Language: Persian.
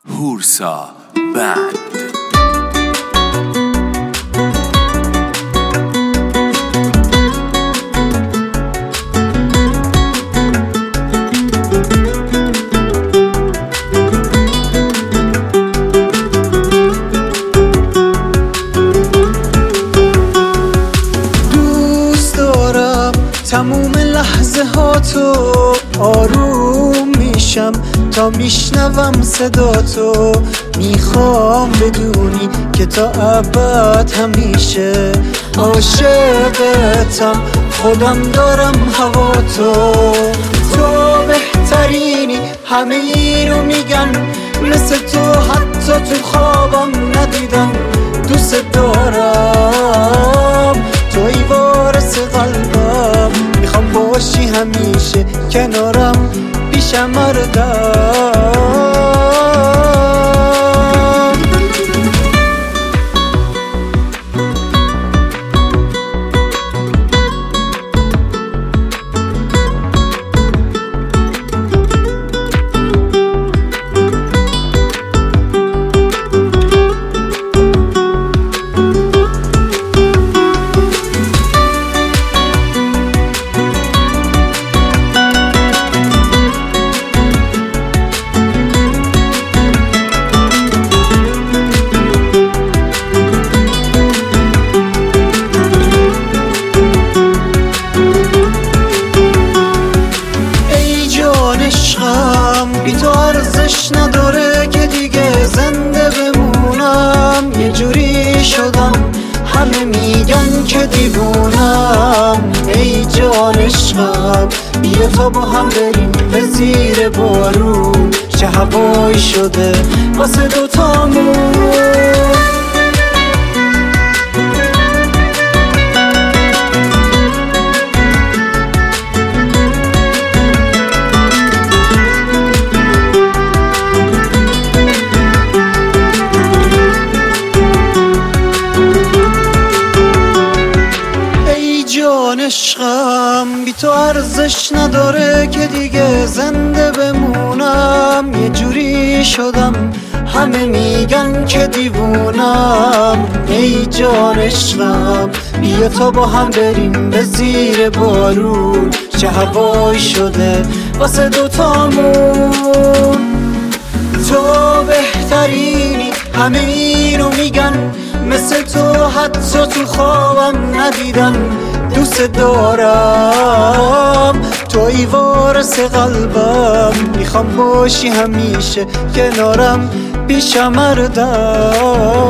هورسا بند. تموم لحظه ها تو آروم میشم تا میشنوم صدا تو. میخوام بدونی که تا ابد همیشه عاشقتم، خودم دارم هوا تو. تو بهترینی، همه ای رو میگن، مثل تو حتی تو خوابم ندیدم. دوست دارم توی وارث قلبم، میخوام باشی همیشه کنارم، پیشم مردم. بی تو ارزش نداره که دیگه زنده بمونم. یه جوری شدم همه میگن که دیوونم. ای جان عشقم بیا تا با هم بریم به زیر بارون، چه هوایی شده واسه دوتامون. عشقم بی تو ارزش نداره که دیگه زنده بمونم. یه جوری شدم همه میگن که دیوونم. ای جان عشقم بیا تا با هم بریم به زیر بارون، چه هوایی شده واسه دوتامون. تو بهترینی، همه اینو میگن، مثل تو حتی تو خوابم ندیدم. دوست دارم توی وارث قلبم، میخوام باشی همیشه کنارم، پیشم مردم.